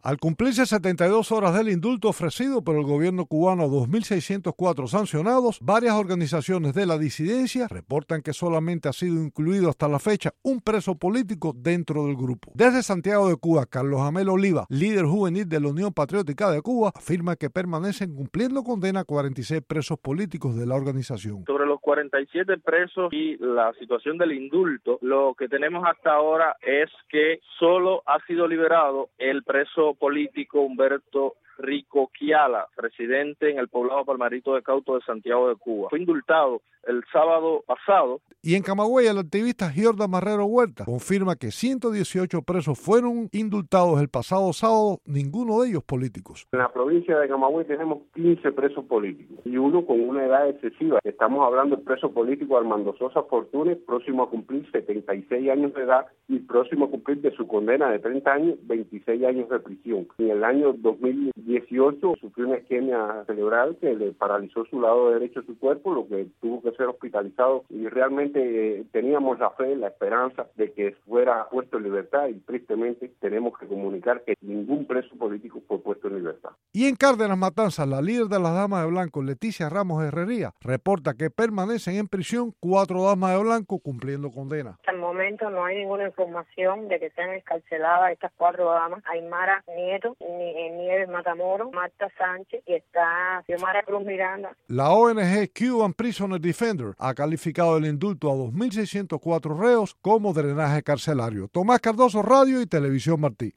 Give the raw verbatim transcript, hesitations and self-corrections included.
Al cumplirse setenta y dos horas del indulto ofrecido por el gobierno cubano a dos mil seiscientos cuatro sancionados, varias organizaciones de la disidencia reportan que solamente ha sido incluido hasta la fecha un preso político dentro del grupo. Desde Santiago de Cuba, Carlos Amel Oliva, líder juvenil de la Unión Patriótica de Cuba, afirma que permanecen cumpliendo condena cuarenta y seis presos políticos de la organización. Sobre los cuarenta y siete presos y la situación del indulto, lo que tenemos hasta ahora es que solo ha sido liberado el preso político Humberto Rico Quiala, residente en el poblado Palmarito de Cauto de Santiago de Cuba. Fue indultado el sábado pasado. Y en Camagüey, el activista Giorda Marrero Huerta confirma que ciento dieciocho presos fueron indultados el pasado sábado, ninguno de ellos políticos. En la provincia de Camagüey tenemos quince presos políticos y uno con una edad excesiva. Estamos hablando del preso político Armando Sosa Fortunes, próximo a cumplir setenta y seis años de edad y próximo a cumplir de su condena de treinta años, veintiséis años de prisión. En el año dos mil dieciocho sufrió una isquemia cerebral que le paralizó su lado derecho de su cuerpo, lo que tuvo que ser hospitalizado, y realmente eh, teníamos la fe, la esperanza de que fuera puesto en libertad, y tristemente tenemos que comunicar que ningún preso político fue puesto en libertad. Y en Cárdenas Matanzas, la líder de las Damas de Blanco, Leticia Ramos Herrería, reporta que permanecen en prisión cuatro damas de blanco cumpliendo condena. Hasta el momento no hay ninguna información de que sean excarceladas estas cuatro damas: Aymara Nieto, Nieves Matamoro, Marta Sánchez y está Xiomara Cruz Miranda. La O N G Cuban Prisoner Defender ha calificado el indulto a dos mil seiscientos cuatro reos como drenaje carcelario. Tomás Cardoso, Radio y Televisión Martí.